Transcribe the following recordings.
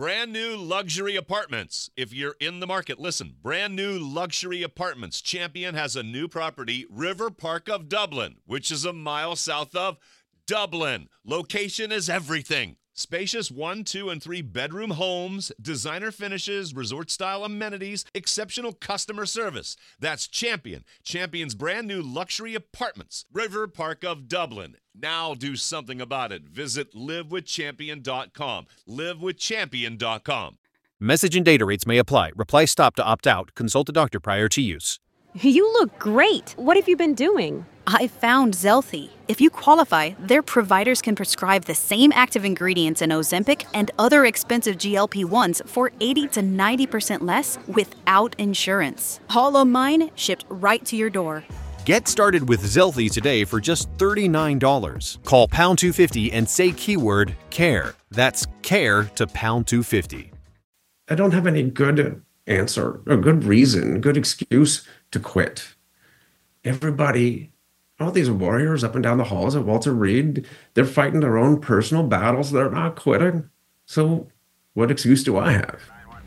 Brand new luxury apartments. If you're in the market, listen. Brand new luxury apartments. Champion has a new property, River Park of Dublin, which is a mile south of Dublin. Location is everything. Spacious 1, 2, and 3 bedroom homes, designer finishes, resort-style amenities, exceptional customer service. That's Champion. Champion's brand new luxury apartments, River Park of Dublin. Now do something about it. Visit livewithchampion.com. livewithchampion.com. Message and data rates may apply. Reply stop to opt out. Consult a doctor prior to use. You look great. What have you been doing? I found Zelthi. If you qualify, their providers can prescribe the same active ingredients in Ozempic and other expensive GLP-1s for 80 to 90% less without insurance. All of mine shipped right to your door. Get started with Zelthi today for just $39. Call pound 250 and say keyword CARE. That's CARE to pound 250. I don't have any good answer, a good reason, good excuse to quit. Everybody, all these warriors up and down the halls at Walter Reed, they're fighting their own personal battles. They're not quitting. So what excuse do I have?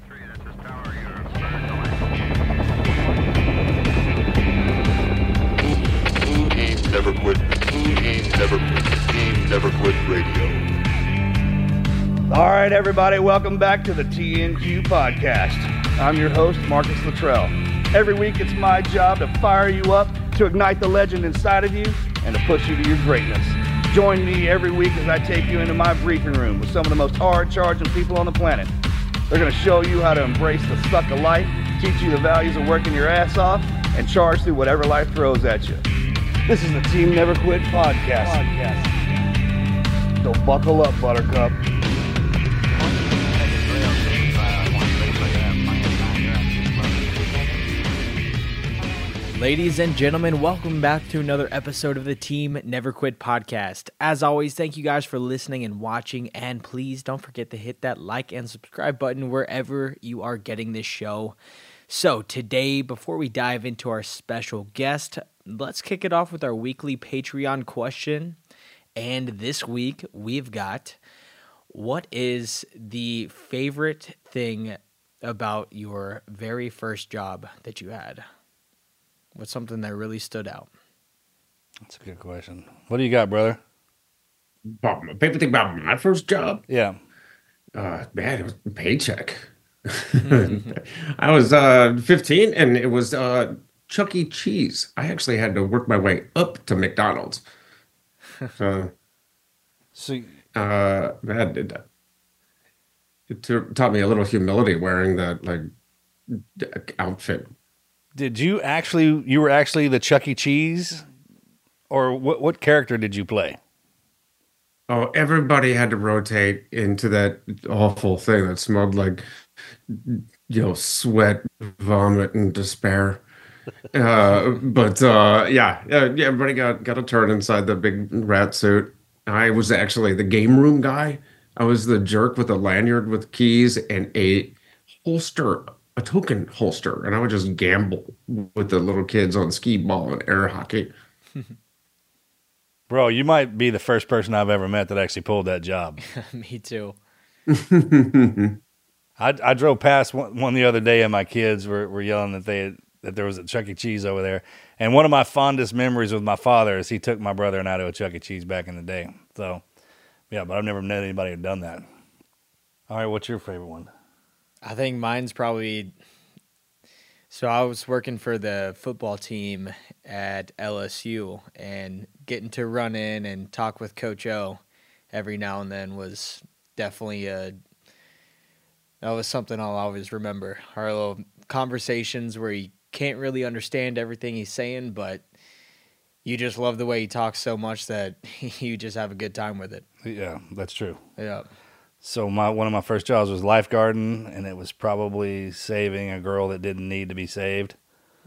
Never quit. Never quit radio. All right, everybody, welcome back to the TNQ podcast. I'm your host, Marcus Luttrell. Every week, it's my job to fire you up, to ignite the legend inside of you, and to push you to your greatness. Join me every week as I take you into my briefing room with some of the most hard-charging people on the planet. They're going to show you how to embrace the suck of life, teach you the values of working your ass off, and charge through whatever life throws at you. This is the Team Never Quit podcast. So buckle up, Buttercup. Ladies and gentlemen, welcome back to another episode of the Team Never Quit podcast. As always, thank you guys for listening and watching, and please don't forget to hit that like and subscribe button wherever you are getting this show. So today, before we dive into our special guest, let's kick it off with our weekly Patreon question. And this week, we've got, what is the favorite thing about your very first job that you had? What's something that really stood out? That's a good question. What do you got, brother? My favorite thing about my first job? Yeah. Man, it was a paycheck. I was 15, and it was Chuck E. Cheese. I actually had to work my way up to McDonald's. Man, it taught me a little humility wearing that outfit. Did you were actually the Chuck E. Cheese? Or what character did you play? Oh, everybody had to rotate into that awful thing that smelled like, sweat, vomit, and despair. Everybody got a turn inside the big rat suit. I was actually the game room guy. I was the jerk with a lanyard with keys and a holster, a token holster, and I would just gamble with the little kids on skee ball and air hockey. Bro, you might be the first person I've ever met that actually pulled that job. Me too. I drove past one the other day, and my kids were yelling that there was a Chuck E. Cheese over there. And one of my fondest memories with my father is he took my brother and I to a Chuck E. Cheese back in the day. So, yeah, but I've never met anybody who'd done that. All right, what's your favorite one? I think mine's probably, so I was working for the football team at LSU, and getting to run in and talk with Coach O every now and then was definitely that was something I'll always remember. Our little conversations where you can't really understand everything he's saying, but you just love the way he talks so much that you just have a good time with it. Yeah, that's true. Yeah. So one of my first jobs was lifeguarding, and it was probably saving a girl that didn't need to be saved.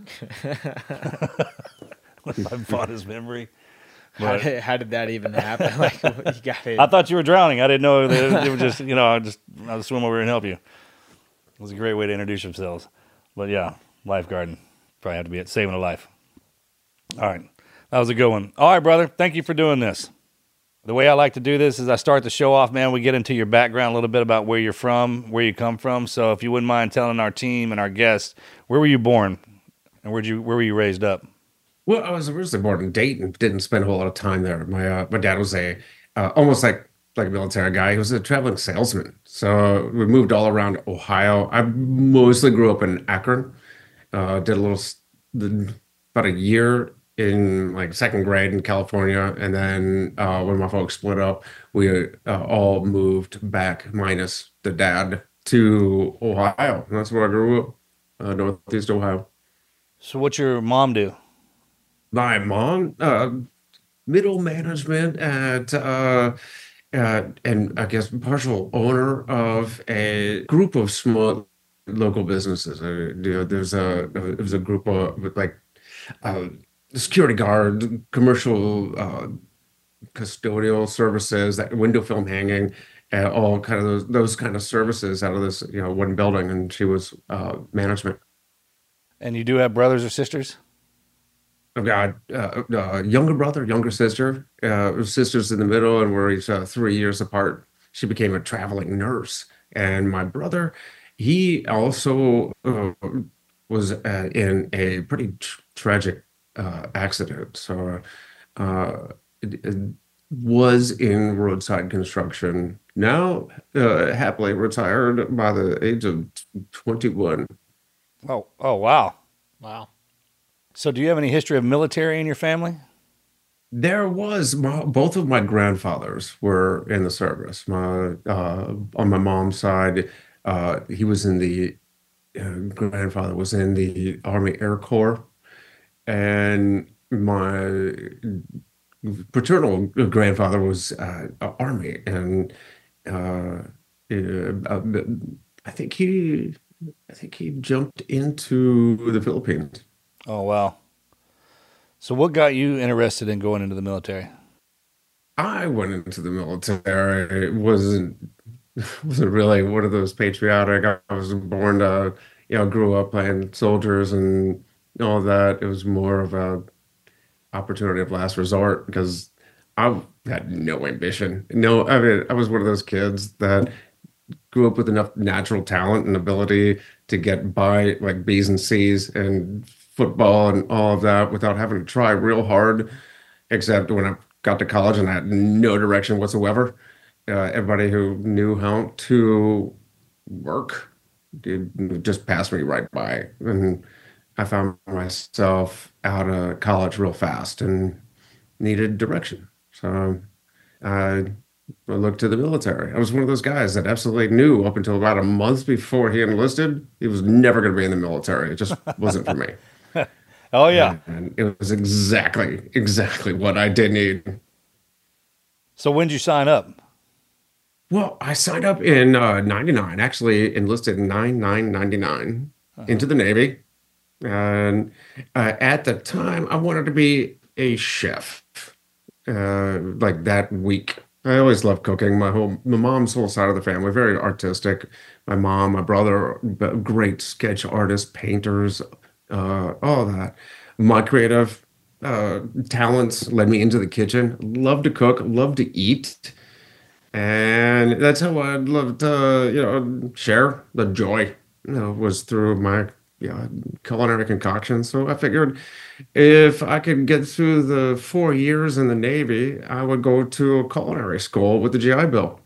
That's my fondest memory. How did that even happen? I thought you were drowning. I didn't know that it was just, I'll swim over and help you. It was a great way to introduce yourselves. But yeah, lifeguarding. Probably have to be at saving a life. All right. That was a good one. All right, brother. Thank you for doing this. The way I like to do this is I start the show off, man. We get into your background, a little bit about where you're from, where you come from. So if you wouldn't mind telling our team and our guests, where were you born and where were you raised up? Well, I was originally born in Dayton, didn't spend a whole lot of time there. My dad was a almost like a military guy. He was a traveling salesman. So we moved all around Ohio. I mostly grew up in Akron. Did about a year in like second grade in California, and then when my folks split up, we all moved back, minus the dad, to Ohio. And that's where I grew up, Northeast Ohio. So what's your mom do? My mom, middle management at and I guess partial owner of a group of small local businesses. There's a group of like security guard, commercial custodial services, that window film hanging, all kind of those kind of services out of this one building, and she was management. And you do have brothers or sisters? I've got a younger brother, younger sister. Sister's in the middle, and we're each 3 years apart. She became a traveling nurse, and my brother, he also was in a pretty tragic accident. So it was in roadside construction. Now, happily retired by the age of 21. Oh, wow. Wow. So do you have any history of military in your family? There was both of my grandfathers were in the service. On my mom's side, he was in the grandfather was in the Army Air Corps, and my paternal grandfather was Army, and I think he jumped into the Philippines. Oh, wow. So what got you interested in going into the military? I went into the military. It wasn't really one of those patriotic. I was born to, grew up playing soldiers and all that. It was more of a opportunity of last resort because I had no ambition. No, I mean, I was one of those kids that grew up with enough natural talent and ability to get by like B's and C's and football and all of that without having to try real hard, except when I got to college and I had no direction whatsoever. Everybody who knew how to work just passed me right by. And I found myself out of college real fast and needed direction. So I looked to the military. I was one of those guys that absolutely knew up until about a month before he enlisted, he was never going to be in the military. It just wasn't for me. Oh, yeah. And it was exactly what I did need. So when did you sign up? Well, I signed up in 99, actually enlisted in 9/9/99 into the Navy. And at the time, I wanted to be a chef like that week. I always loved cooking. My mom's whole side of the family, very artistic. My mom, my brother, great sketch artists, painters, all that. My creative talents led me into the kitchen. Love to cook, love to eat. And that's how I'd love to, share the joy, was through my culinary concoction. So I figured if I could get through the 4 years in the Navy, I would go to a culinary school with the GI Bill.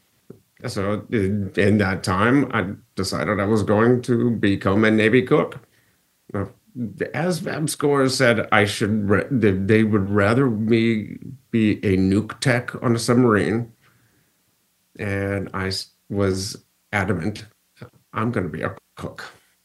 So in that time, I decided I was going to become a Navy cook. The ASVAB scores said they would rather me be a nuke tech on a submarine. And I was adamant, I'm going to be a cook.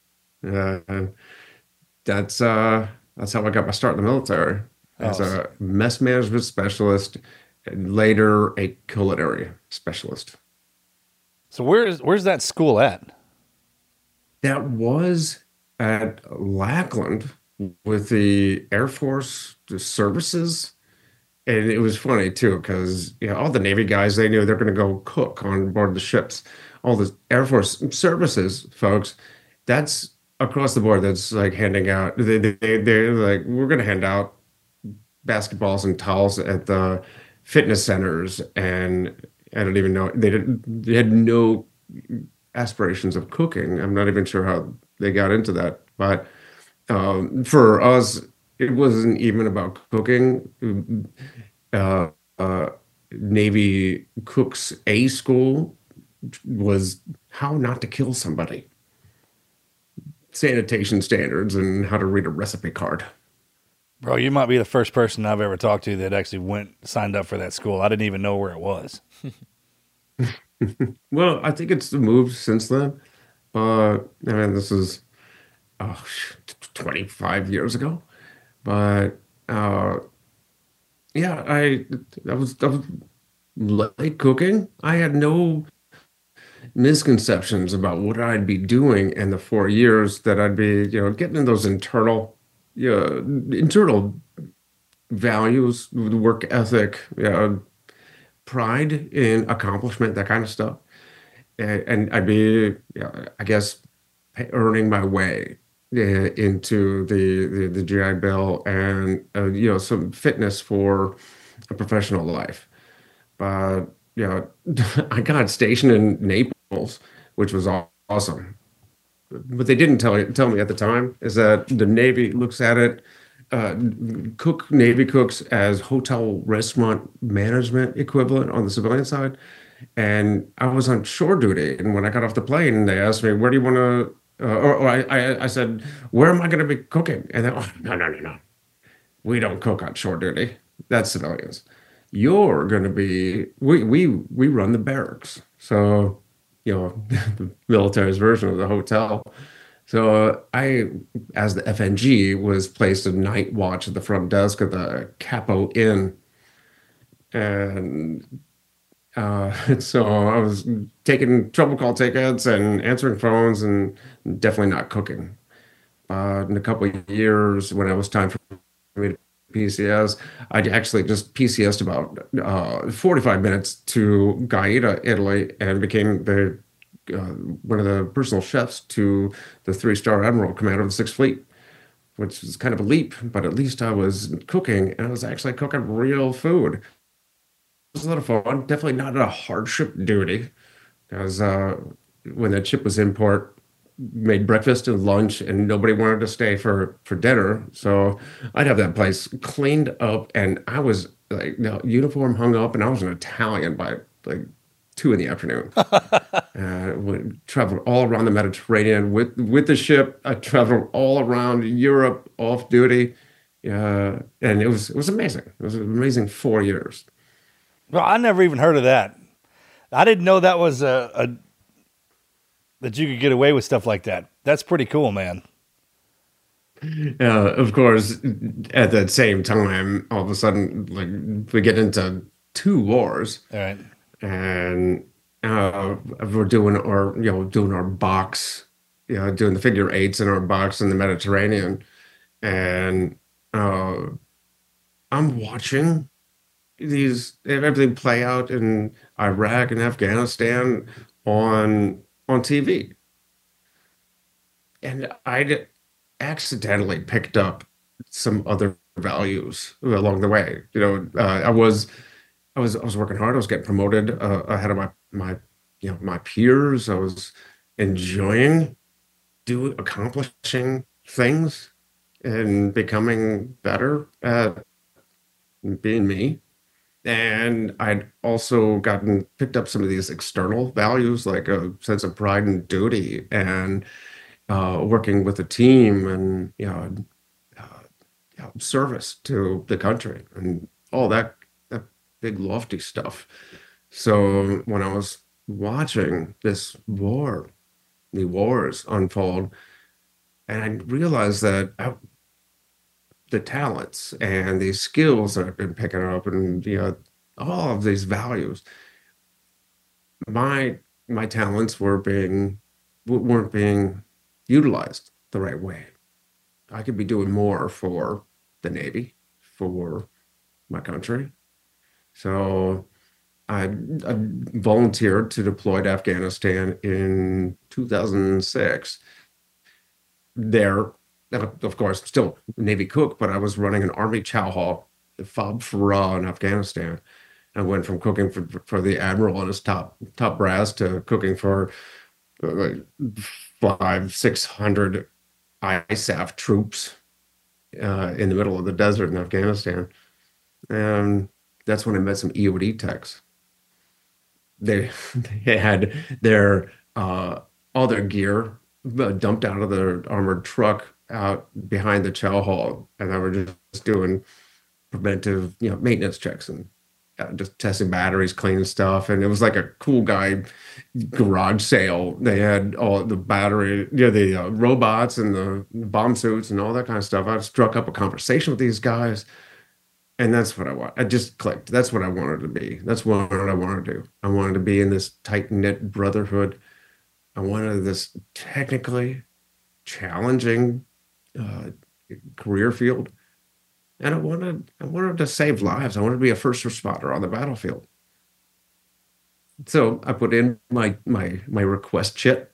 That's how I got my start in the military, as a mess management specialist, and later a culinary specialist. So where's that school at? That was at Lackland with the Air Force services. And it was funny too, because all the Navy guys, they knew they're going to go cook on board the ships. All the Air Force services folks, that's across the board. That's like handing out. They're like, we're going to hand out basketballs and towels at the fitness centers, and I don't even know, they had no aspirations of cooking. I'm not even sure how they got into that, but for us, it wasn't even about cooking. Uh, Navy Cooks A school was how not to kill somebody, sanitation standards, and how to read a recipe card. Bro, you might be the first person I've ever talked to that actually signed up for that school. I didn't even know where it was. Well, I think it's moved since then. I mean, this is 25 years ago. But yeah, I was like cooking. I had no misconceptions about what I'd be doing in the 4 years that I'd be, getting in those internal values, work ethic, pride in accomplishment, that kind of stuff. And I'd be, I guess, earning my way into the GI Bill and some fitness for a professional life. But I got stationed in Naples, which was awesome. What they didn't tell me at the time is that the Navy looks at it, Navy cooks as hotel restaurant management equivalent on the civilian side. And I was on shore duty, and when I got off the plane, they asked me, "Where do you want to?" I said, "Where am I going to be cooking?" And they, "Oh, no, we don't cook on shore duty. That's civilians. You're going to be. We run the barracks, so the military's version of the hotel." So I, as the FNG, was placed a night watch at the front desk of the Capo Inn, and so I was taking trouble call tickets and answering phones, and definitely not cooking. In a couple of years, when it was time for me to PCS, I actually just PCSed about 45 minutes to Gaeta, Italy, and became one of the personal chefs to the 3-star admiral, commander of the 6th Fleet, which was kind of a leap, but at least I was cooking, and I was actually cooking real food. It was a lot of fun. Definitely not a hardship duty, because when the ship was in port, made breakfast and lunch, and nobody wanted to stay for dinner. So I'd have that place cleaned up, and I was like, uniform hung up, and I was an Italian by like 2 p.m. We traveled all around the Mediterranean with the ship. I traveled all around Europe off duty, and it was amazing. It was an amazing 4 years. Well, I never even heard of that. I didn't know that was that you could get away with stuff like that. That's pretty cool, man. Of course, at that same time, all of a sudden, like, we get into 2 wars. All right. And we're doing our box, doing the figure 8s in our box in the Mediterranean. And I'm watching everything play out in Iraq and Afghanistan on TV. And I accidentally picked up some other values along the way. I was working hard. I was getting promoted ahead of my peers. I was enjoying accomplishing things and becoming better at being me. And I'd also picked up some of these external values, like a sense of pride and duty, and working with a team, and service to the country, and all that big lofty stuff. So when I was watching the wars unfold, and I realized that the talents and these skills that I've been picking up, and all of these values, my talents weren't being utilized the right way. I could be doing more for the Navy, for my country. So I volunteered to deploy to Afghanistan in 2006. There, of course, still Navy cook, but I was running an Army chow hall, the Fob Farah in Afghanistan. I went from cooking for the admiral and his top brass to cooking for like 500-600 ISAF troops in the middle of the desert in Afghanistan. And that's when I met some EOD techs. They had their all their gear dumped out of their armored truck out behind the chow hall, and they were just doing preventive, maintenance checks and just testing batteries, cleaning stuff. And it was like a cool guy garage sale. They had all the battery, the robots and the bomb suits and all that kind of stuff. I struck up a conversation with these guys, and that's what I want. I just clicked. That's what I wanted to be. That's what I wanted to do. I wanted to be in this tight-knit brotherhood. I wanted this technically challenging career field. And I wanted to save lives. I wanted to be a first responder on the battlefield. So I put in my request chit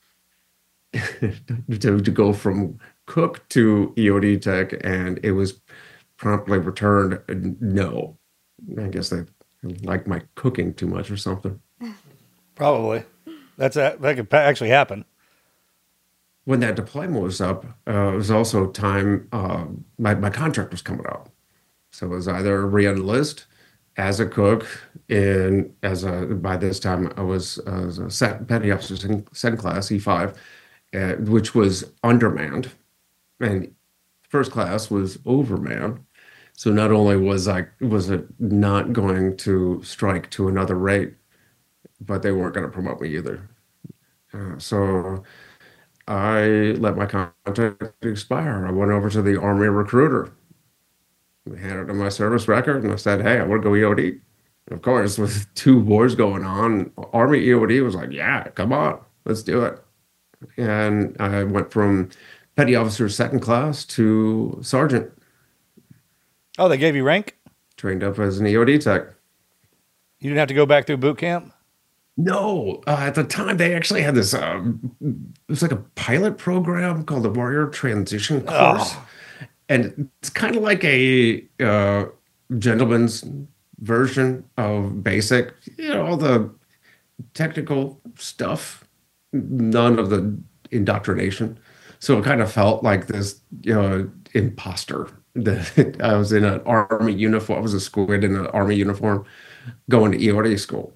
to go from cook to EOD tech, and it was promptly returned no. I guess they like my cooking too much or something. Probably. That could actually happen. When that deployment was up, it was also time, my contract was coming up. So it was either re-enlist as a cook, by this time I was a petty officer second class, E5, which was undermanned, and first class was overmanned. So not only was it not going to strike to another rate, but they weren't going to promote me either. So I let my contract expire. I went over to the Army recruiter. I handed him my service record, and I said, hey, I want to go EOD. Of course, with 2 wars going on, Army EOD was like, yeah, come on, let's do it. And I went from petty officer second class to sergeant. Oh, they gave you rank? Trained up as an EOD tech. You didn't have to go back through boot camp? No, at the time they actually had this. It was like a pilot program called the Warrior Transition Course, and it's kind of like a gentleman's version of basic. All the technical stuff, none of the indoctrination. So it kind of felt like this, imposter. I was in an Army uniform. I was a squid in an Army uniform, going to EOD school.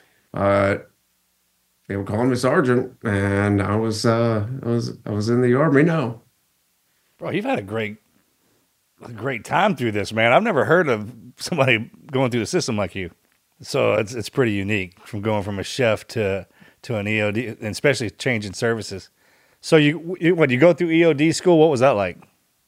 They were calling me sergeant, and I was in the Army now. Bro, you've had a great time through this, man. I've never heard of somebody going through the system like you. So it's pretty unique, from going from a chef to an EOD, and especially changing services. So when you go through EOD school, what was that like?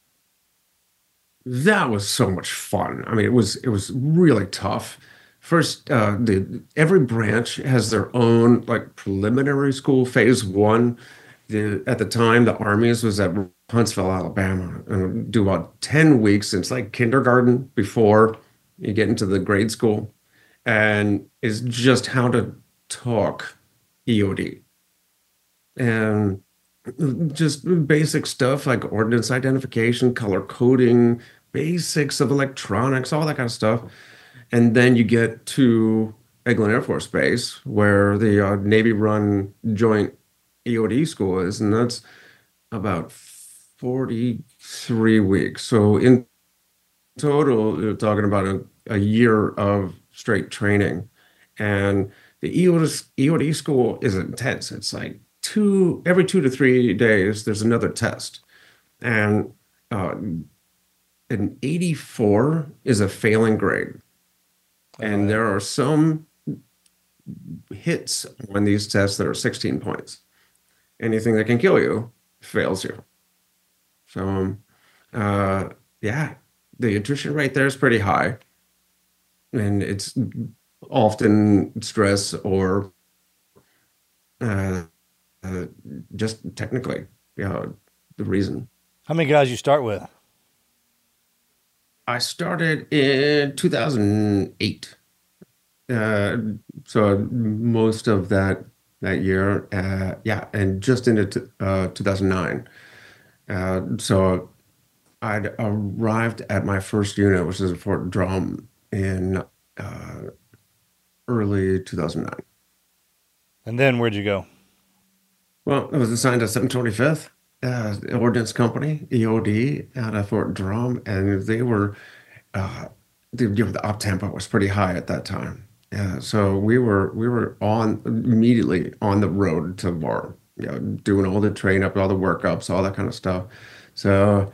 That was so much fun. I mean, it was really tough. First, every branch has their own preliminary school. Phase 1, at the time, the Army's was at Huntsville, Alabama, and do about 10 weeks. It's like kindergarten before you get into the grade school, and it's just how to talk EOD, and just basic stuff like ordnance identification, color coding, basics of electronics, all that kind of stuff. And then you get to Eglin Air Force Base, where the Navy-run joint EOD school is, and that's about 43 weeks. So in total, you're talking about a year of straight training. And the EOD school is intense. It's like every 2 to 3 days, there's another test. And an 84 is a failing grade. And there are some hits on these tests that are 16 points. Anything that can kill you fails you. So, the attrition rate there is pretty high. And it's often stress or just technically the reason. How many guys you start with? I started in 2008. So most of that year, and just into 2009. So I'd arrived at my first unit, which is at Fort Drum in early 2009. And then where'd you go? Well, I was assigned to 725th Ordnance Company, EOD, out of Fort Drum, and they were, the op tempo was pretty high at that time. So we were immediately on the road to war, doing all the train up, all the workups, all that kind of stuff. So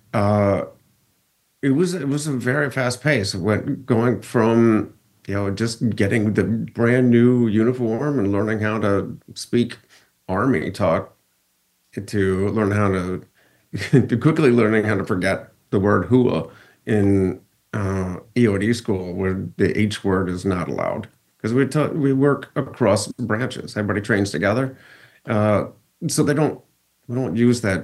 it was a very fast pace. Going from just getting the brand new uniform and learning how to speak Army talk to learn how to quickly learning how to forget the word hua in EOD school, where the H word is not allowed, because we work across branches. Everybody trains together, so we don't use that.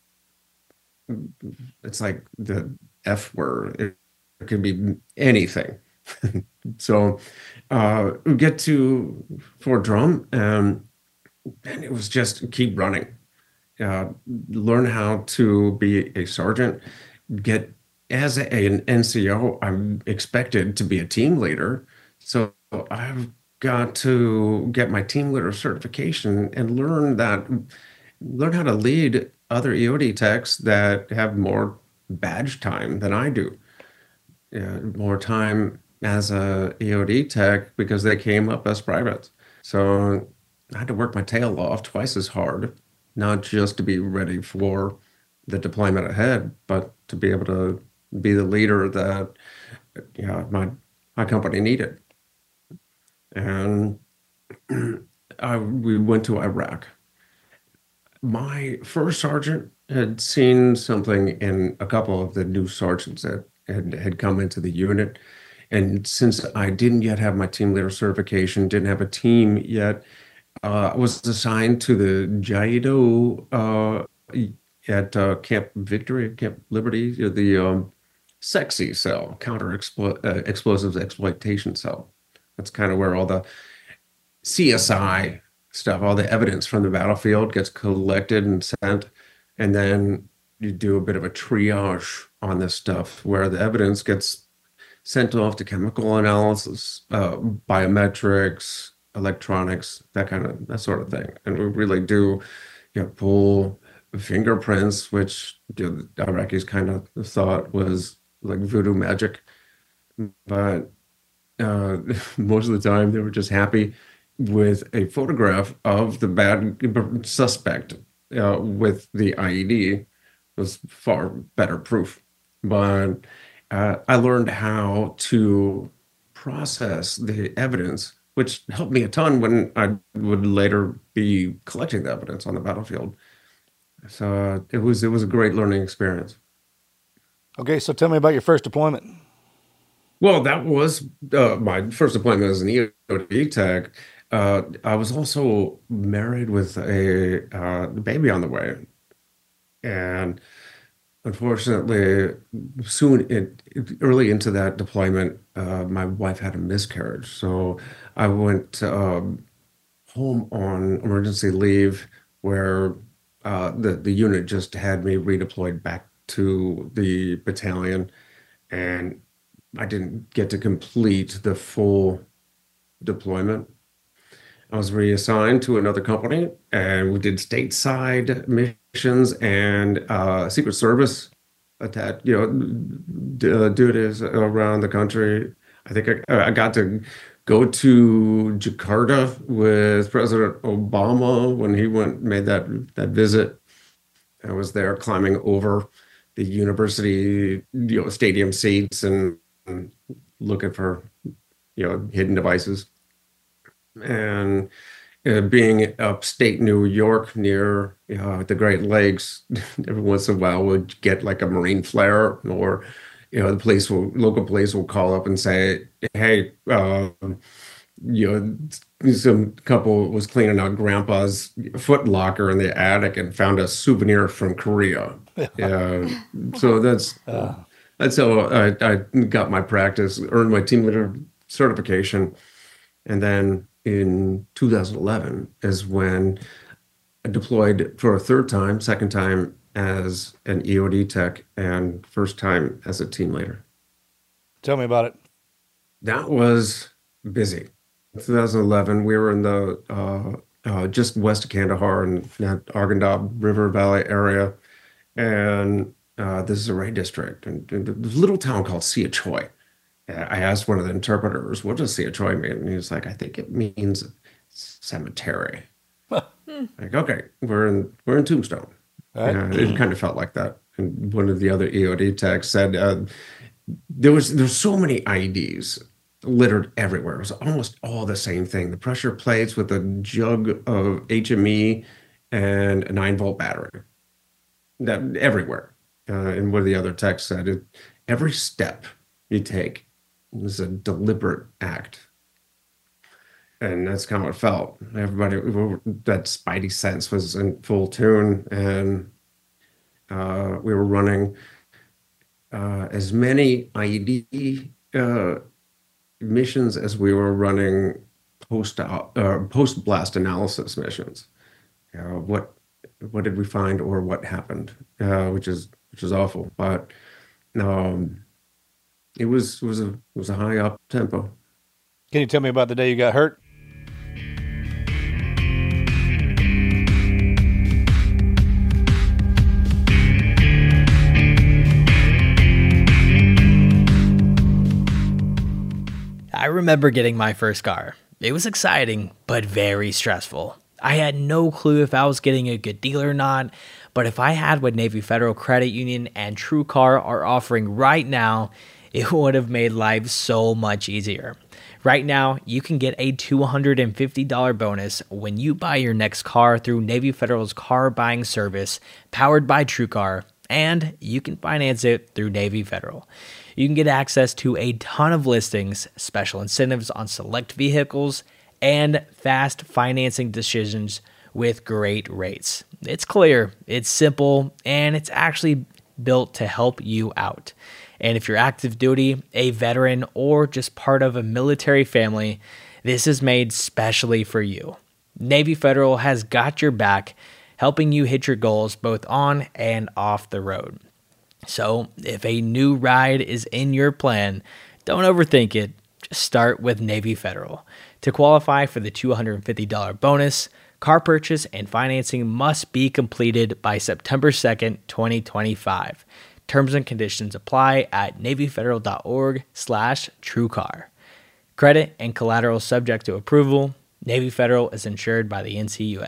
It's like the F word. It could be anything. So we get to Fort Drum, and it was just keep running. Learn how to be a sergeant. As an NCO, I'm expected to be a team leader. So I've got to get my team leader certification and learn how to lead other EOD techs that have more badge time than I do. More time as a EOD tech because they came up as privates. So I had to work my tail off twice as hard, not just to be ready for the deployment ahead, but to be able to be the leader that my company needed. And we went to Iraq. My first sergeant had seen something in a couple of the new sergeants that had come into the unit. And since I didn't yet have my team leader certification, didn't have a team yet, I was assigned to the JIDO at Camp Victory, Camp Liberty, the sexy cell, explosives exploitation cell. That's kind of where all the CSI stuff, all the evidence from the battlefield gets collected and sent. And then you do a bit of a triage on this stuff where the evidence gets sent off to chemical analysis, biometrics, electronics, that sort of thing. And we really do pull fingerprints, which the Iraqis kind of thought was like voodoo magic. But most of the time they were just happy with a photograph of the bad suspect with the IED. It was far better proof. But I learned how to process the evidence, which helped me a ton when I would later be collecting the evidence on the battlefield. So it was a great learning experience. Okay, so tell me about your first deployment. Well, that was my first deployment as an EOD tech. I was also married with a baby on the way. And unfortunately, early into that deployment, my wife had a miscarriage. So I went home on emergency leave, where the unit just had me redeployed back to the battalion, and I didn't get to complete the full deployment. I was reassigned to another company, and we did stateside missions and Secret Service attack, duties around the country. I think I got to go to Jakarta with President Obama when he made that visit. I was there climbing over the university, stadium seats and looking for, hidden devices. And being upstate New York near the Great Lakes, every once in a while we'll get like a Marine flare, or the local police will call up and say, hey, some couple was cleaning out Grandpa's foot locker in the attic and found a souvenir from Korea. So that's how I got my practice, earned my team leader certification, and then in 2011 is when I deployed for a second time as an EOD tech, and first time as a team leader. Tell me about it. That was busy. 2011. We were in the just west of Kandahar in that Arghandab River Valley area, and this is a raid district, and a little town called Siachoy. I asked one of the interpreters, "What does Siachoy mean?" And he was like, "I think it means cemetery." Like, okay, we're in Tombstone. Right. Yeah, it kind of felt like that. And one of the other EOD techs said there's so many IEDs littered everywhere. It was almost all the same thing. The pressure plates with a jug of HME and a 9-volt battery. That everywhere. And one of the other techs said every step you take is a deliberate act. And that's kind of what it felt. Everybody, that spidey sense was in full tune, and we were running as many IED missions as we were running post blast analysis missions. What did we find, or what happened? Which is awful, but it was a high up tempo. Can you tell me about the day you got hurt? I remember getting my first car. It was exciting, but very stressful. I had no clue if I was getting a good deal or not, but if I had what Navy Federal Credit Union and TrueCar are offering right now, it would have made life so much easier. Right now, you can get a $250 bonus when you buy your next car through Navy Federal's car buying service powered by TrueCar, and you can finance it through Navy Federal. You can get access to a ton of listings, special incentives on select vehicles, and fast financing decisions with great rates. It's clear, it's simple, and it's actually built to help you out. And if you're active duty, a veteran, or just part of a military family, this is made specially for you. Navy Federal has got your back, helping you hit your goals both on and off the road. So if a new ride is in your plan, don't overthink it. Just start with Navy Federal. To qualify for the $250 bonus, car purchase and financing must be completed by September 2nd, 2025. Terms and conditions apply at NavyFederal.org/TrueCar. Credit and collateral subject to approval. Navy Federal is insured by the NCUA.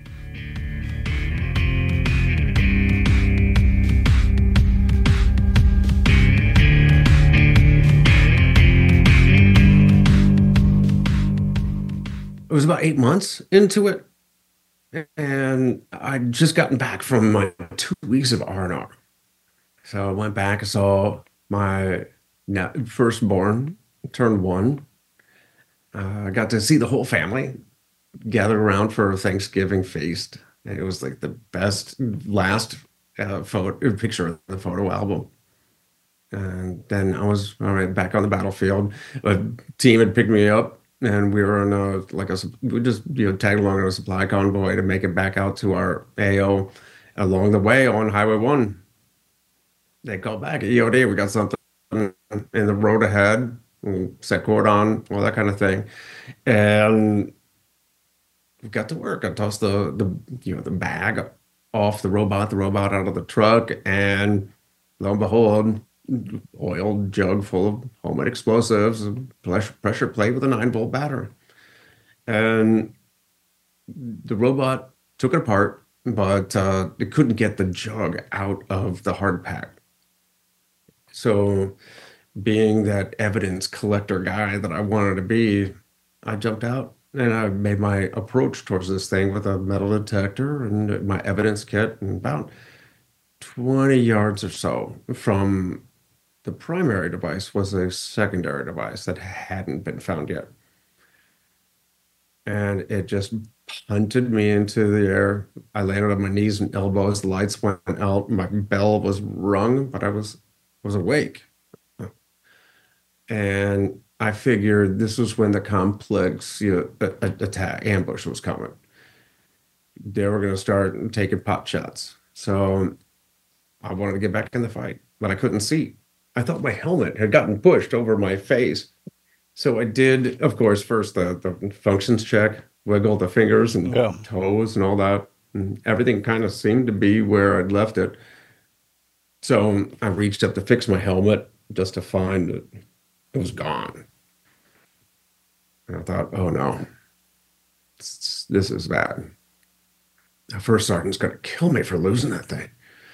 It was about 8 months into it, and I'd just gotten back from my 2 weeks of R&R. So I went back and saw my firstborn turn 1. I got to see the whole family gather around for a Thanksgiving feast. It was like the best last picture of the photo album. And then I was back on the battlefield. A team had picked me up, and we were on we just tagged along on a supply convoy to make it back out to our AO. Along the way on Highway 1, they called back, EOD, we got something in the road ahead. We set cordon, all that kind of thing, and we got to work. I tossed the bag off the robot out of the truck, and lo and behold, oil jug full of homemade explosives, pressure plate with a 9-volt battery. And the robot took it apart, but it couldn't get the jug out of the hard pack. So being that evidence collector guy that I wanted to be, I jumped out and I made my approach towards this thing with a metal detector and my evidence kit, and about 20 yards or so from the primary device was a secondary device that hadn't been found yet. And it just punted me into the air. I landed on my knees and elbows. The lights went out. My bell was rung, but I was awake. And I figured this was when the complex attack ambush was coming. They were going to start taking pot shots. So I wanted to get back in the fight, but I couldn't see. I thought my helmet had gotten pushed over my face. So I did, of course, first the functions check, wiggle the fingers and toes and all that. And everything kind of seemed to be where I'd left it. So I reached up to fix my helmet just to find it was gone. And I thought, oh no, this is bad. The first sergeant's going to kill me for losing that thing.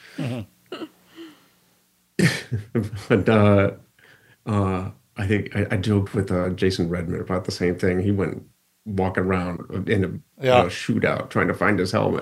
But I think I joked with Jason Redman about the same thing. He went walking around in a shootout trying to find his helmet.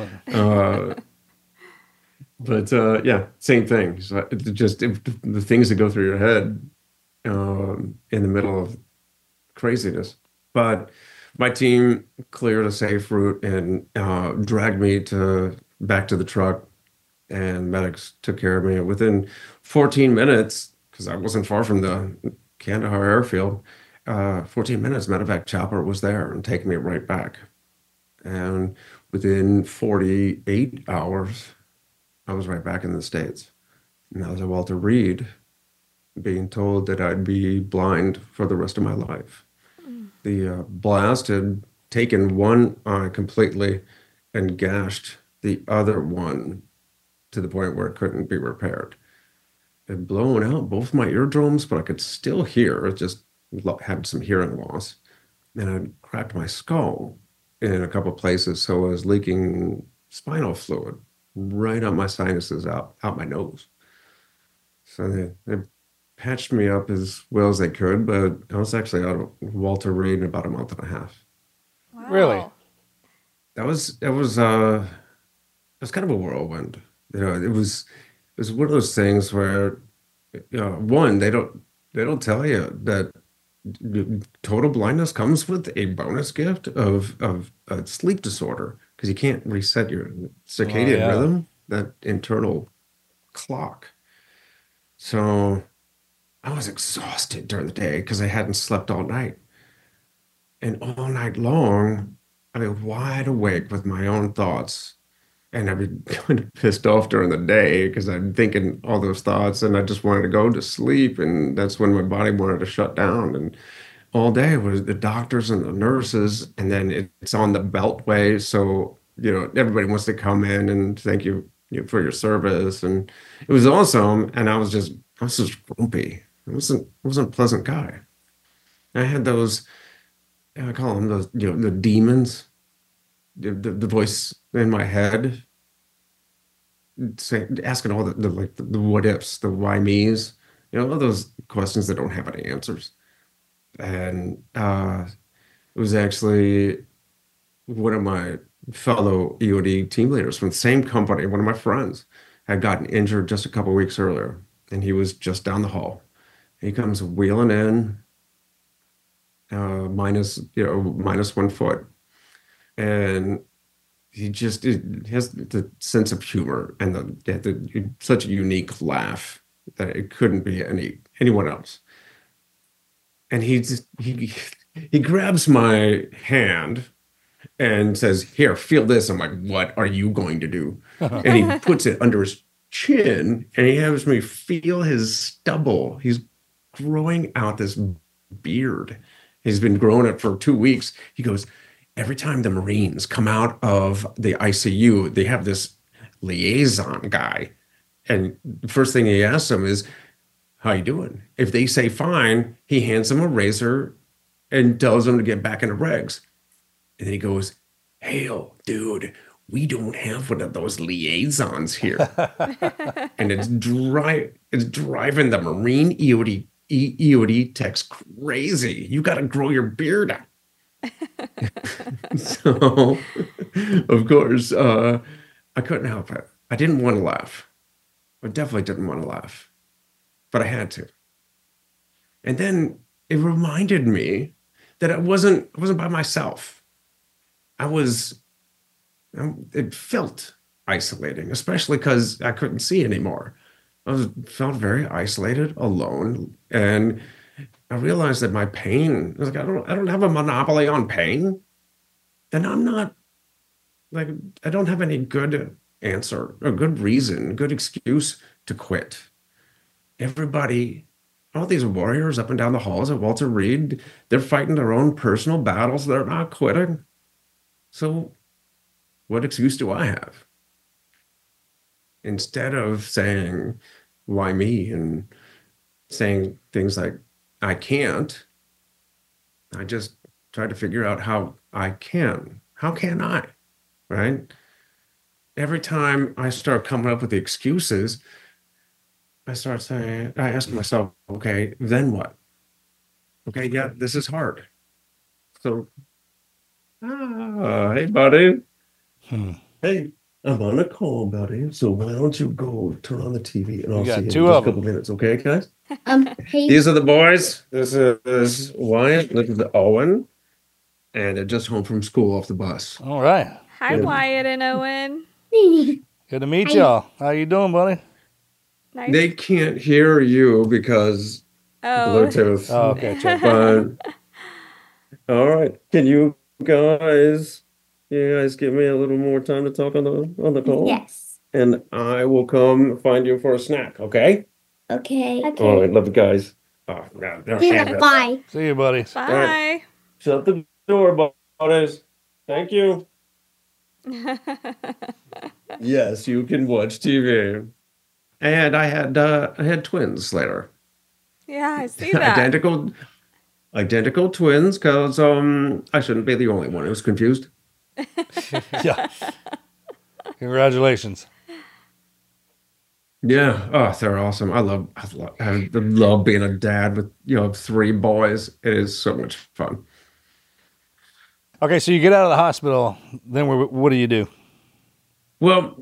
Yeah, same thing. So the things that go through your head in the middle of craziness. But my team cleared a safe route and dragged me back to the truck, and medics took care of me. Within 14 minutes, because I wasn't far from the Kandahar airfield, 14 minutes, medevac chopper was there and taking me right back. And within 48 hours, I was right back in the States. And I was at Walter Reed, being told that I'd be blind for the rest of my life. The blast had taken one eye completely and gashed the other one to the point where it couldn't be repaired. It had blown out both my eardrums, but I could still hear. It just had some hearing loss. And I'd cracked my skull in a couple of places, so I was leaking spinal fluid right up my sinuses, out my nose. So they patched me up as well as they could, but I was actually out of Walter Reed in about a month and a half. Wow. Really? That was kind of a whirlwind. It was one of those things where, one, they don't tell you that total blindness comes with a bonus gift of a sleep disorder, because you can't reset your circadian rhythm, that internal clock. So I was exhausted during the day because I hadn't slept all night. And all night long, I'd be wide awake with my own thoughts. And I'd be kind of pissed off during the day because I'm thinking all those thoughts, and I just wanted to go to sleep. And that's when my body wanted to shut down. And all day was the doctors and the nurses. And then it's on the beltway. So, everybody wants to come in and thank you for your service. And it was awesome. And I was just grumpy. I wasn't a pleasant guy. I had those, I call them those, the demons, the voice in my head, asking all the what ifs, the why me's, all those questions that don't have any answers. And it was actually one of my fellow EOD team leaders from the same company, one of my friends, had gotten injured just a couple of weeks earlier, and he was just down the hall. He comes wheeling in, minus 1 foot. And he has the sense of humor and such a unique laugh that it couldn't be anyone else. And he grabs my hand and says, "Here, feel this." I'm like, "What are you going to do?" And he puts it under his chin and he has me feel his stubble. He's growing out this beard. He's been growing it for 2 weeks. He goes, "Every time the Marines come out of the ICU, they have this liaison guy. And the first thing he asks them is, 'How you doing?' If they say fine, he hands them a razor and tells them to get back into regs. And then he goes, 'Hale, dude, we don't have one of those liaisons here.'" And it's driving the Marine EOD techs crazy. "You got to grow your beard out." So, of course, I couldn't help it. I didn't want to laugh. I definitely didn't want to laugh, but I had to. And then it reminded me that I wasn't by myself. It felt isolating, especially because I couldn't see anymore. Felt very isolated, alone, and I realized that my pain, I was like, I don't have a monopoly on pain. Then I'm not, I don't have any good answer, or good reason, good excuse to quit. Everybody all these warriors up and down the halls at Walter Reed, they're fighting their own personal battles. They're not quitting. So what excuse do I have? Instead of saying, why me? And saying things like, I can't, I just try to figure out how I can. How can I? Right? Every time I start coming up with the excuses, I ask myself, okay, then what? Okay, yeah, this is hard. So, hey, buddy. Hey, I'm on a call, buddy. So why don't you go turn on the TV and I'll see you in just a couple minutes, okay, guys? Hey. These are the boys. This is Wyatt. This is Owen. And they're just home from school off the bus. All right. Hi, Wyatt and Owen. Good to meet y'all. How you doing, buddy? Nice. They can't hear you because Bluetooth. Oh, okay. Check. But, all right. Can you guys give me a little more time to talk on the call? Yes. And I will come find you for a snack, okay? Okay. All right, love you guys. Oh, no, Bye. See you, buddy. Bye. right. Shut the door, buddies. Thank you. Yes, you can watch TV. And I had twins later. Yeah, I see that. Identical twins, because I shouldn't be the only one who's confused. Yeah. Congratulations. Yeah. Oh, they're awesome. I love being a dad with 3 boys. It is so much fun. Okay, so you get out of the hospital. Then what do you do? Well,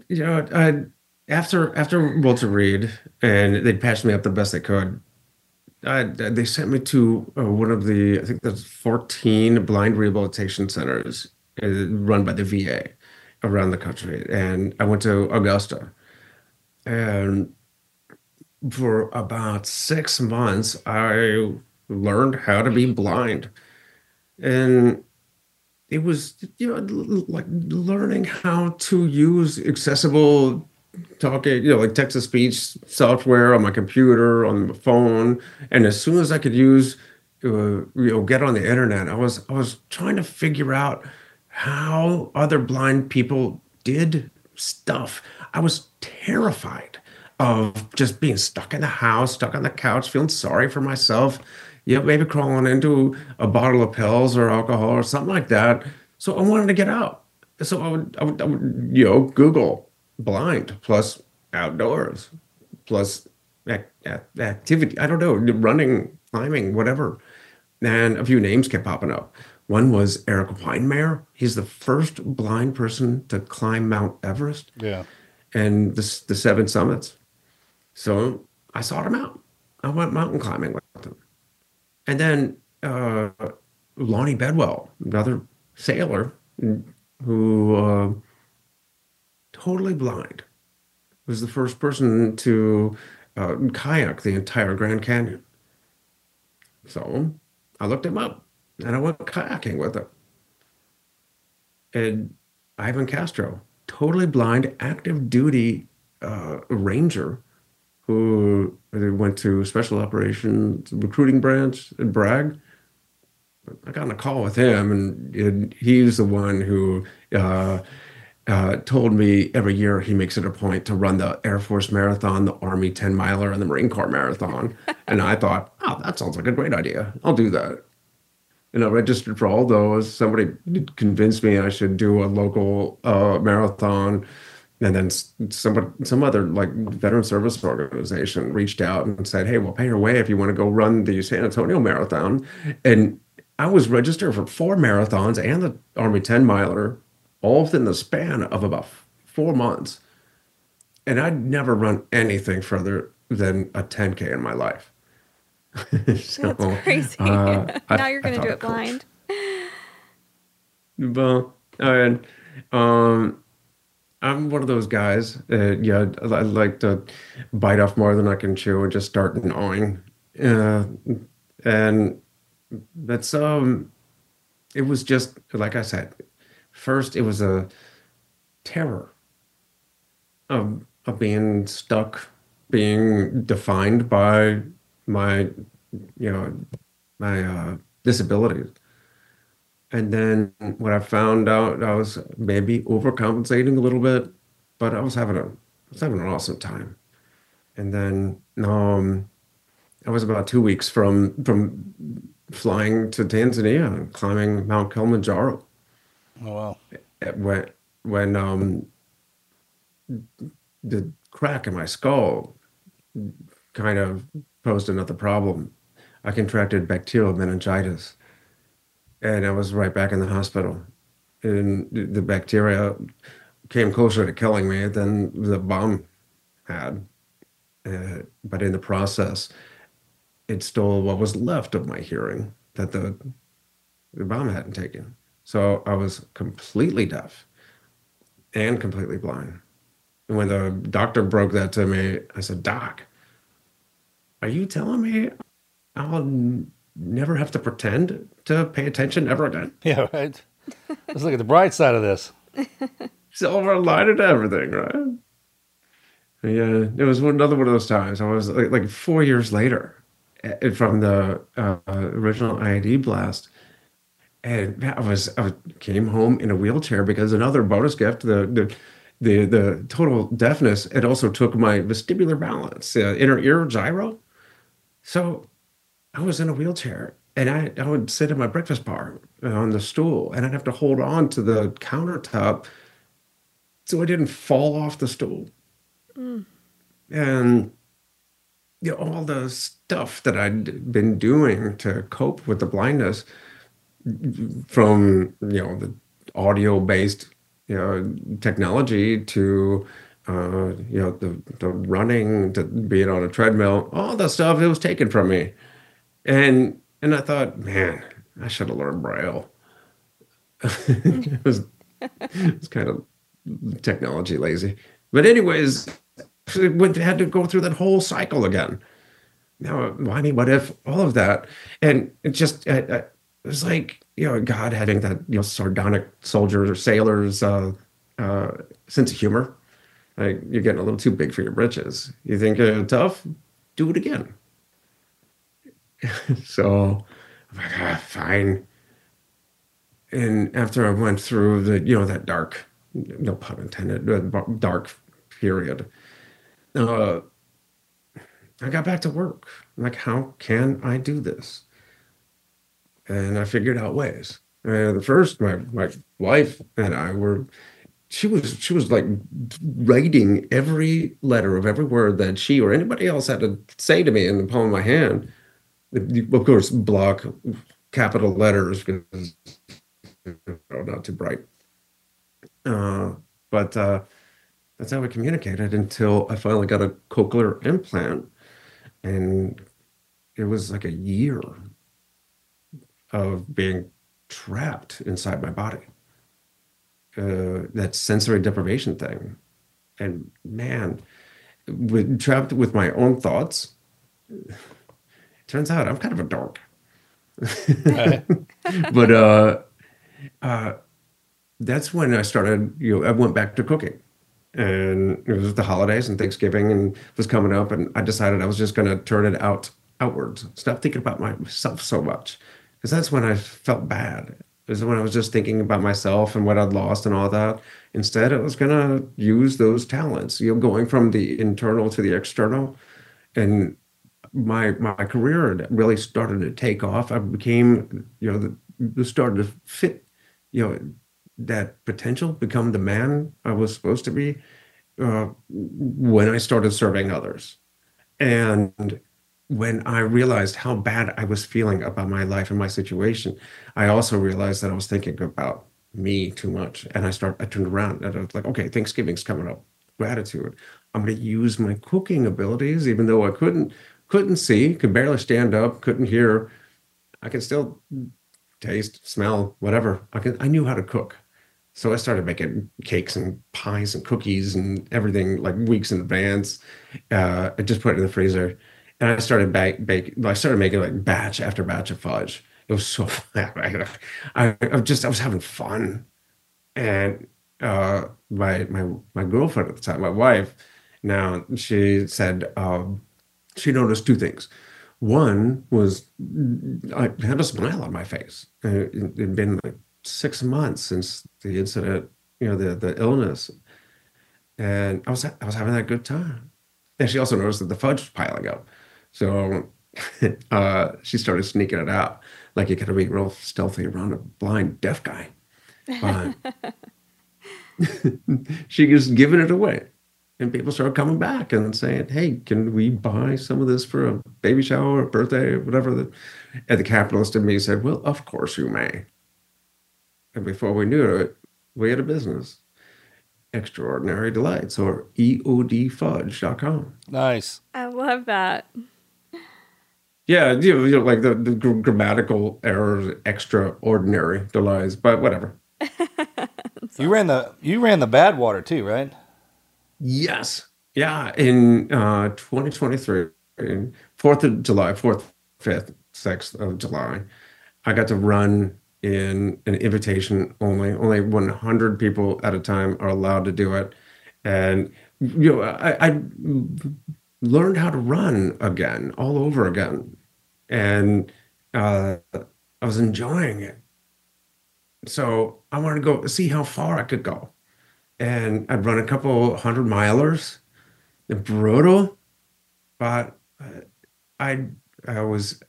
after Walter Reed, and they patched me up the best they could. They sent me to one of I think there's 14 blind rehabilitation centers run by the VA around the country, and I went to Augusta. And for about 6 months, I learned how to be blind. And it was, like learning how to use accessible talking, like text-to-speech software on my computer, on my phone. And as soon as I could use, get on the internet, I was trying to figure out how other blind people did stuff. I was terrified of just being stuck in the house, stuck on the couch, feeling sorry for myself, maybe crawling into a bottle of pills or alcohol or something like that. So I wanted to get out. So I would Google blind plus outdoors plus activity. I don't know, running, climbing, whatever. And a few names kept popping up. One was Eric Weinmeier. He's the first blind person to climb Mount Everest. Yeah. And the 7 summits. So I sought him out. I went mountain climbing with him. And then Lonnie Bedwell, another sailor who totally blind, was the first person to kayak the entire Grand Canyon. So I looked him up and I went kayaking with him. And Ivan Castro, totally blind, active duty ranger who went to Special Operations Recruiting Branch at Bragg. I got on a call with him, and he's the one who told me every year he makes it a point to run the Air Force Marathon, the Army 10-miler, and the Marine Corps Marathon. And I thought, oh, that sounds like a great idea. I'll do that. And I registered for all those. Somebody convinced me I should do a local marathon. And then some other like veteran service organization reached out and said, hey, we'll pay your way if you want to go run the San Antonio Marathon. And I was registered for 4 marathons and the Army 10-miler, all within the span of about 4 months. And I'd never run anything further than a 10K in my life. So, that's crazy. Now you're going to do it blind. Well, and I'm one of those guys. I like to bite off more than I can chew and just start gnawing. And that's it was just like I said. First, it was a terror of being stuck, being defined by my, you know, my disabilities. And then when I found out I was maybe overcompensating a little bit, but I was having an awesome time. And then I was about 2 weeks from flying to Tanzania and climbing Mount Kilimanjaro. Oh wow! When the crack in my skull kind of posed another problem. I contracted bacterial meningitis, and I was right back in the hospital. And the bacteria came closer to killing me than the bomb had. But in the process, it stole what was left of my hearing that the bomb hadn't taken. So I was completely deaf and completely blind. And when the doctor broke that to me, I said, "Doc, are you telling me I'll never have to pretend to pay attention ever again?" Yeah, right. Let's look at the bright side of this. Silver lining to everything, right? Yeah, it was another one of those times. I was like 4 years later from the original IED blast. And I came home in a wheelchair because another bonus gift, the total deafness, it also took my vestibular balance, inner ear gyro. So I was in a wheelchair, and I would sit in my breakfast bar on the stool, and I'd have to hold on to the countertop so I didn't fall off the stool. And all the stuff that I'd been doing to cope with the blindness, from the audio-based technology to the running, to being on a treadmill, all the stuff, it was taken from me. And I thought, man, I should have learned Braille. It was kind of technology lazy. But anyways, had to go through that whole cycle again. Now, I mean, what if all of that? And it just, it was like, God having that, sardonic soldiers or sailors sense of humor. Like, you're getting a little too big for your britches. You think you're tough? Do it again. So I'm like, fine. And after I went through that dark, no pun intended, dark period, I got back to work. I'm like, how can I do this? And I figured out ways. And first, my wife and I she was like writing every letter of every word that she or anybody else had to say to me in the palm of my hand. Of course, block capital letters because not too bright. But that's how we communicated until I finally got a cochlear implant. And it was like a year of being trapped inside my body. That sensory deprivation thing. And man, trapped with my own thoughts. It turns out I'm kind of a dork. But that's when I started, I went back to cooking. And it was the holidays and Thanksgiving and was coming up, and I decided I was just going to turn it outwards. Stop thinking about myself so much, because that's when I felt bad. It was when I was just thinking about myself and what I'd lost and all that. Instead, I was going to use those talents, going from the internal to the external. And my career really started to take off. I became, started to fit, that potential, become the man I was supposed to be when I started serving others. And when I realized how bad I was feeling about my life and my situation, I also realized that I was thinking about me too much. And I turned around and I was like, okay, Thanksgiving's coming up. Gratitude. I'm going to use my cooking abilities, even though I couldn't see, could barely stand up, couldn't hear. I could still taste, smell, whatever. I knew how to cook. So I started making cakes and pies and cookies and everything like weeks in advance. I just put it in the freezer, and I started baking. I started making like batch after batch of fudge. It was so fun. I was having fun, and my girlfriend at the time, my wife, now she said she noticed two things. One was I had a smile on my face. It'd been like 6 months since the incident, the illness, and I was having that good time. And she also noticed that the fudge was piling up, so she started sneaking it out. Like you got to be real stealthy around a blind deaf guy, but she just giving it away. And people started coming back and saying, "Hey, can we buy some of this for a baby shower, a birthday, whatever?" And the capitalist in me said, "Well, of course you may." And before we knew it, we had a business, Extraordinary Delights, or EODfudge.com. Nice. I love that. Yeah, like the grammatical errors, extraordinary delights, but whatever. You ran the Badwater too, right? Yes. Yeah. In 2023, 4th of July, 4th, 5th, 6th of July, I got to run in an invitation only. Only 100 people at a time are allowed to do it. And, I learned how to run again, all over again. And I was enjoying it. So I wanted to go see how far I could go. And I'd run a couple 100-milers. They're brutal, but I was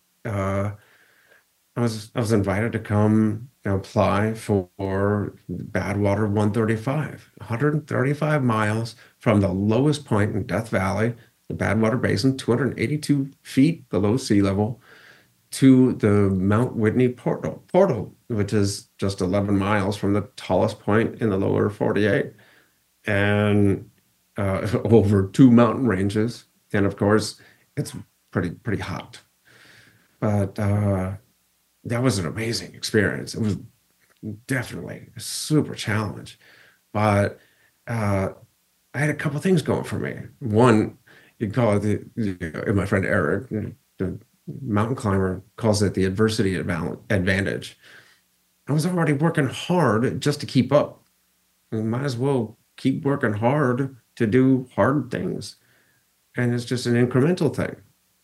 invited to come and apply for Badwater 135, 135 miles from the lowest point in Death Valley, the Badwater Basin, 282 feet below sea level, to the Mount Whitney portal, which is just 11 miles from the tallest point in the lower 48, and over 2 mountain ranges. And of course, it's pretty hot. But that was an amazing experience. It was definitely a super challenge. But I had a couple things going for me. One, you can call it my friend Eric, the mountain climber, calls it the adversity advantage. I was already working hard just to keep up. I might as well keep working hard to do hard things. And it's just an incremental thing.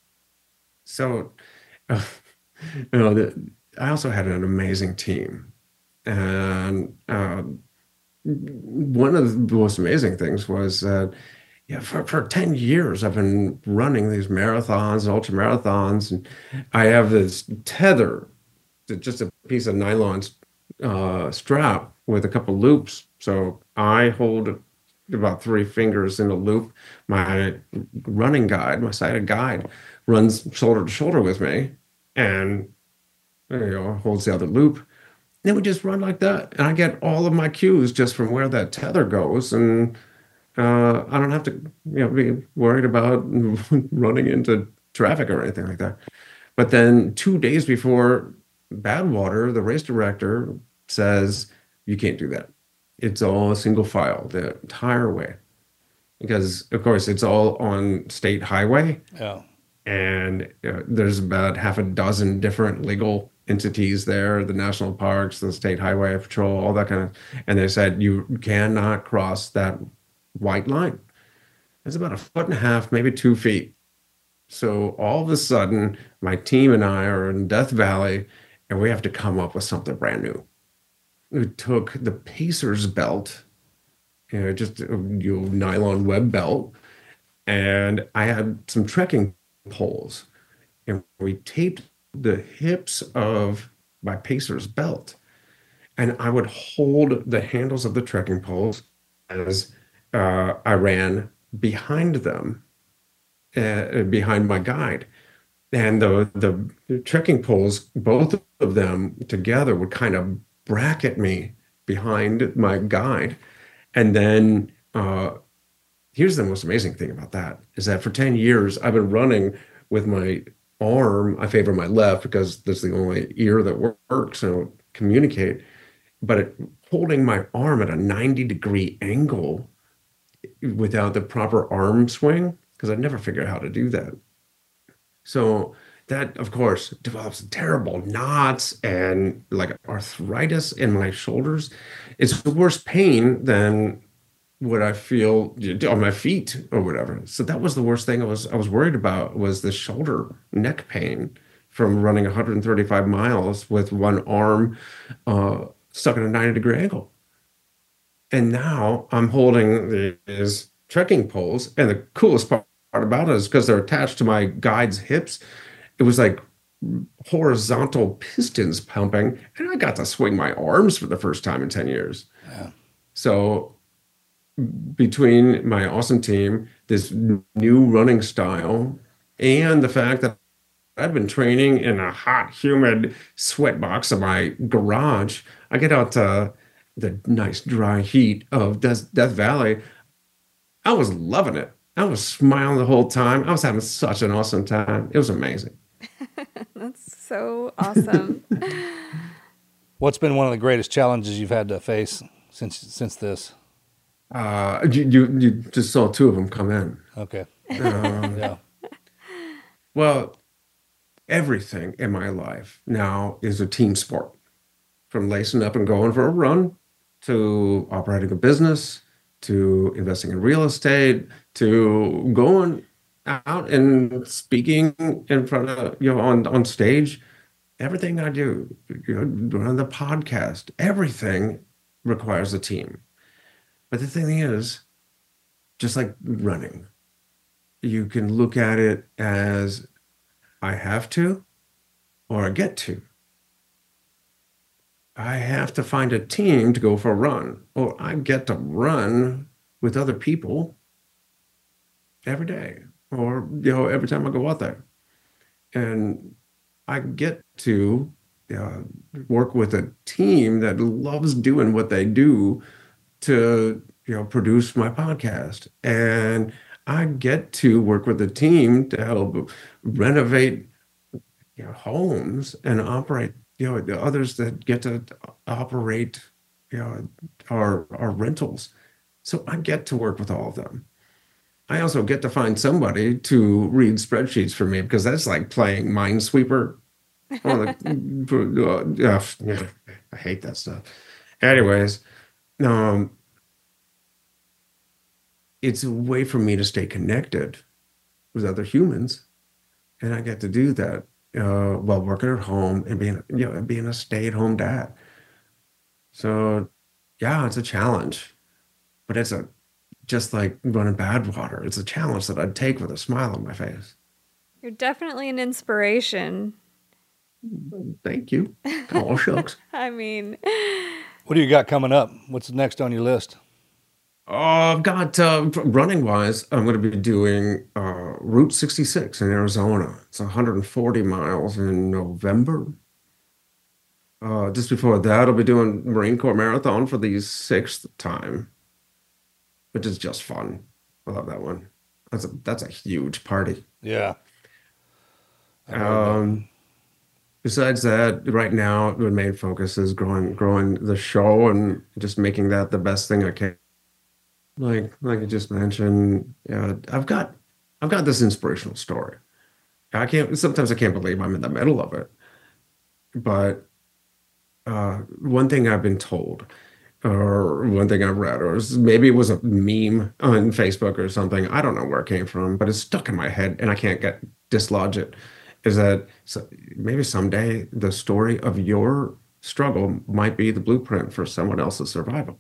So, I also had an amazing team. And one of the most amazing things was that, for 10 years, I've been running these marathons and ultra marathons. And I have this tether, just a piece of nylon strap with a couple loops. So I hold about 3 fingers in a loop. My running guide, my sighted guide, runs shoulder to shoulder with me and holds the other loop. And then we just run like that. And I get all of my cues just from where that tether goes. And I don't have to be worried about running into traffic or anything like that. But then 2 days before Badwater, the race director says, you can't do that. It's all a single file the entire way. Because, of course, it's all on state highway. Yeah. And there's about half a dozen different legal entities there, the national parks, the state highway patrol, all that kind of. And they said, you cannot cross that white line. It's about 1.5 feet, maybe 2 feet. So all of a sudden, my team and I are in Death Valley, and we have to come up with something brand new. We took the Pacer's belt, just a nylon web belt, and I had some trekking poles, and we taped the hips of my Pacer's belt, and I would hold the handles of the trekking poles as I ran behind them, behind my guide. And the trekking poles, both of them together, would kind of bracket me behind my guide. And then here's the most amazing thing about that, is that for 10 years, I've been running with my arm. I favor my left because that's the only ear that works, so communicate. But holding my arm at a 90-degree angle without the proper arm swing, because I never figured out how to do that. So that, of course, develops terrible knots and like arthritis in my shoulders. It's the worst pain than would I feel on my feet or whatever. So that was the worst thing I was worried about, was the shoulder neck pain from running 135 miles with one arm stuck in a 90-degree angle. And now I'm holding these trekking poles, and the coolest part about it is because they're attached to my guide's hips, it was like horizontal pistons pumping, and I got to swing my arms for the first time in 10 years. Yeah. So between my awesome team, this new running style, and the fact that I've been training in a hot, humid sweat box of my garage, I get out to the nice dry heat of Death Valley. I was loving it. I was smiling the whole time. I was having such an awesome time. It was amazing. That's so awesome. What's been one of the greatest challenges you've had to face since this? You just saw two of them come in. Okay. Yeah. Well, everything in my life now is a team sport. From lacing up and going for a run, to operating a business, to investing in real estate, to going out and speaking in front of, on stage. Everything I do, run the podcast, everything requires a team. But the thing is, just like running, you can look at it as I have to or I get to. I have to find a team to go for a run, or I get to run with other people every day, or every time I go out there. And I get to work with a team that loves doing what they do to produce my podcast, and I get to work with a team to help renovate homes and operate the others that get to operate our rentals. So I get to work with all of them. I also get to find somebody to read spreadsheets for me, because that's like playing Minesweeper. I hate that stuff. Anyways, it's a way for me to stay connected with other humans, and I get to do that while working at home and being a stay-at-home dad. So, yeah, it's a challenge, but it's just like running Badwater. It's a challenge that I'd take with a smile on my face. You're definitely an inspiration. Thank you. Oh, shucks. I mean, what do you got coming up? What's next on your list? I've got, running wise, I'm going to be doing Route 66 in Arizona. It's 140 miles in November. Just before that, I'll be doing Marine Corps Marathon for the 6th time, which is just fun. I love that one. That's a huge party. Yeah. Besides that, right now, the main focus is growing the show and just making that the best thing I can. Like I just mentioned, I've got this inspirational story. Sometimes I can't believe I'm in the middle of it. But one thing I've been told, or one thing I've read, or maybe it was a meme on Facebook or something, I don't know where it came from, but it's stuck in my head and I can't dislodge it, is that maybe someday the story of your struggle might be the blueprint for someone else's survival.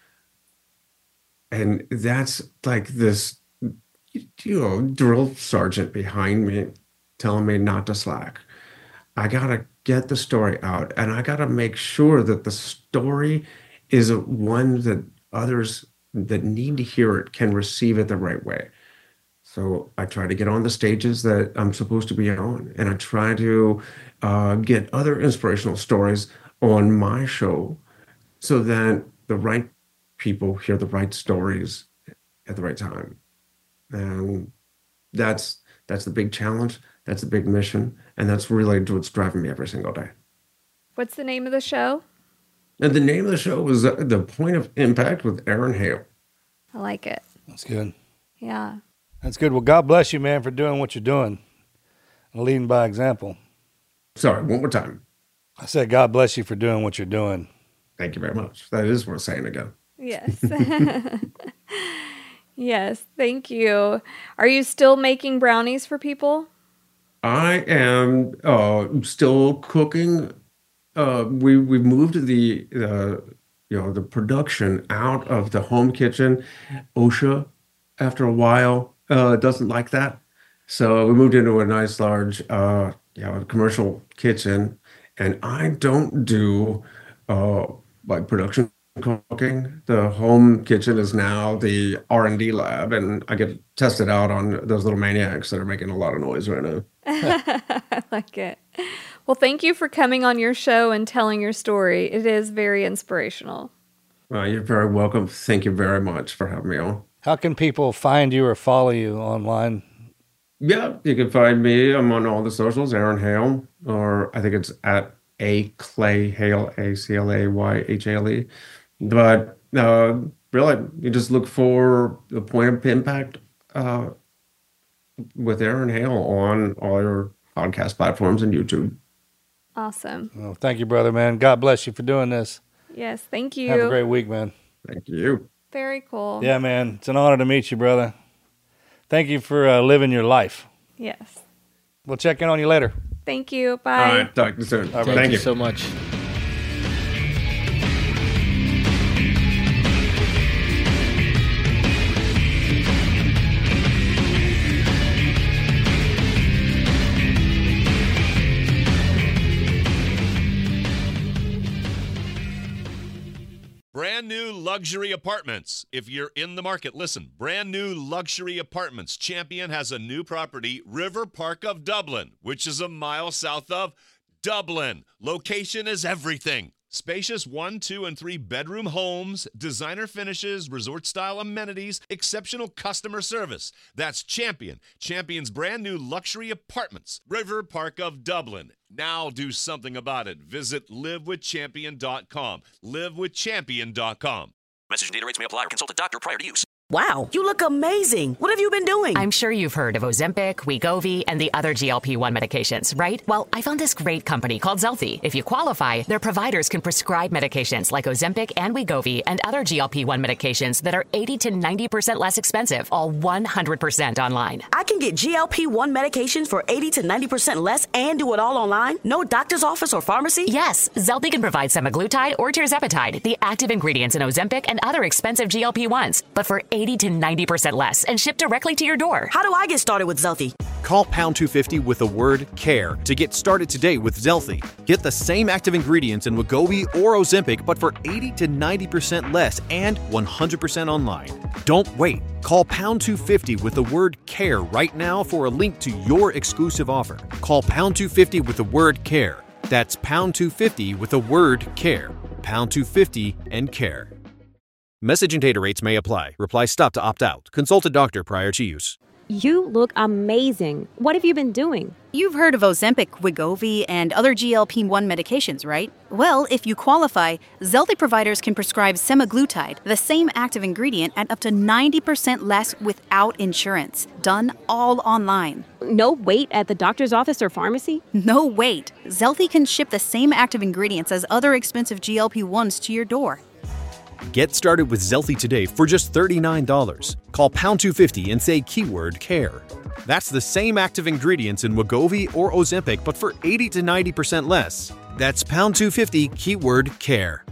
And that's like this, drill sergeant behind me telling me not to slack. I got to get the story out, and I got to make sure that the story is one that others that need to hear it can receive it the right way. So I try to get on the stages that I'm supposed to be on, and I try to get other inspirational stories on my show so that the right people hear the right stories at the right time. And that's the big challenge. That's the big mission. And that's really what's driving me every single day. What's the name of the show? And the name of the show is The Point of Impact with Aaron Hale. I like it. That's good. Yeah. That's good. Well, God bless you, man, for doing what you're doing and leading by example. Sorry, one more time. I said, God bless you for doing what you're doing. Thank you very much. That is worth saying again. Yes. Yes, thank you. Are you still making brownies for people? I am still cooking. We moved the production out of the home kitchen. OSHA, after a while, doesn't like that, so we moved into a nice large commercial kitchen. And I don't do like production cooking. The home kitchen is now the R&D lab, and I get tested out on those little maniacs that are making a lot of noise right now. I like it. Well, thank you for coming on your show and telling your story. It is very inspirational. You're very welcome. Thank you very much for having me on. How can people find you or follow you online? Yeah, you can find me. I'm on all the socials, Aaron Hale, or I think it's at Clay Hale, ACLAYHALE. But really, you just look for the Point of Impact with Aaron Hale on all your podcast platforms and YouTube. Awesome. Well, thank you, brother, man. God bless you for doing this. Yes, thank you. Have a great week, man. Thank you. Very cool. Yeah, man. It's an honor to meet you, brother. Thank you for living your life. Yes. We'll check in on you later. Thank you. Bye. All right. Talk to you soon. All right, Thank you so much. Brand new luxury apartments. If you're in the market, listen. Brand new luxury apartments. Champion has a new property, River Park of Dublin, which is a mile south of Dublin. Location is everything. Spacious 1, 2, and 3 bedroom homes, designer finishes, resort-style amenities, exceptional customer service. That's Champion. Champion's brand new luxury apartments, River Park of Dublin. Now do something about it. Visit livewithchampion.com. Livewithchampion.com. Message and data rates may apply or consult a doctor prior to use. Wow, you look amazing. What have you been doing? I'm sure you've heard of Ozempic, Wegovy, and the other GLP-1 medications, right? Well, I found this great company called Zelfie. If you qualify, their providers can prescribe medications like Ozempic and Wegovy and other GLP-1 medications that are 80 to 90% less expensive, all 100% online. I can get GLP-1 medications for 80 to 90% less and do it all online? No doctor's office or pharmacy? Yes, Zelfie can provide semaglutide or tirzepatide, the active ingredients in Ozempic and other expensive GLP-1s, but for 80 to 90% less and shipped directly to your door. How do I get started with Zelfie? Call pound 250 with the word CARE to get started today with Zelfie. Get the same active ingredients in Wegovy or Ozempic, but for 80 to 90% less and 100% online. Don't wait. Call pound 250 with the word CARE right now for a link to your exclusive offer. Call pound 250 with the word CARE. That's pound 250 with the word CARE. Pound 250 and CARE. Message and data rates may apply. Reply stop to opt out. Consult a doctor prior to use. You look amazing. What have you been doing? You've heard of Ozempic, Wegovy, and other GLP-1 medications, right? Well, if you qualify, Zelfie providers can prescribe semaglutide, the same active ingredient, at up to 90% less without insurance. Done all online. No wait at the doctor's office or pharmacy? No wait. Zelfie can ship the same active ingredients as other expensive GLP-1s to your door. Get started with Zelfie today for just $39. Call pound 250 and say keyword CARE. That's the same active ingredients in Wegovy or Ozempic, but for 80 to 90% less. That's pound 250 keyword CARE.